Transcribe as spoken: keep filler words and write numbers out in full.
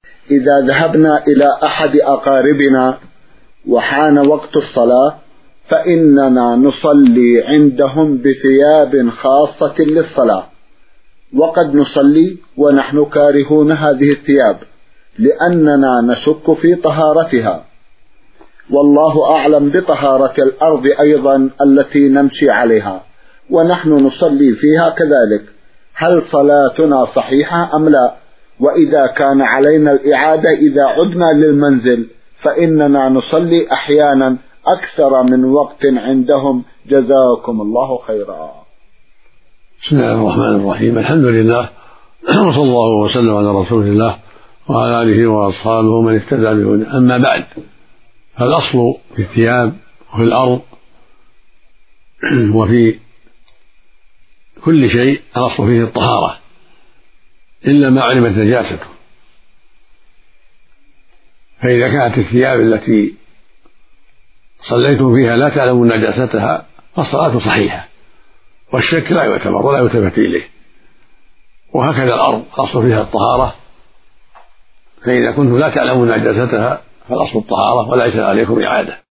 إذا ذهبنا إلى أحد أقاربنا وحان وقت الصلاة فإننا نصلي عندهم بثياب خاصة للصلاة، وقد نصلي ونحن كارهون هذه الثياب لأننا نشك في طهارتها، والله أعلم بطهارة الأرض أيضا التي نمشي عليها ونحن نصلي فيها كذلك. هل صلاتنا صحيحة أم لا؟ وإذا كان علينا الإعادة إذا عدنا للمنزل فإننا نصلي أحيانا أكثر من وقت عندهم. جزاكم الله خيرا. بسم الله الرحمن الرحيم. الحمد لله وصلى الله وسلم على رسول الله وعلى آله وأصحابه من اهتدى بهداه. أما بعد، فالأصل في الثياب وفي الأرض وفي كل شيء الأصل فيه الطهارة إلا ما علمت نجاسته. فإذا كانت الثياب التي صليتم فيها لا تعلمون نجاستها فالصلاة صحيحة والشك لا يعتبر ولا يلتفت إليه. وهكذا الأرض الأصل فيها الطهارة، فإذا كنتم لا تعلمون نجاستها فالأصل الطهارة وليس عليكم إعادة.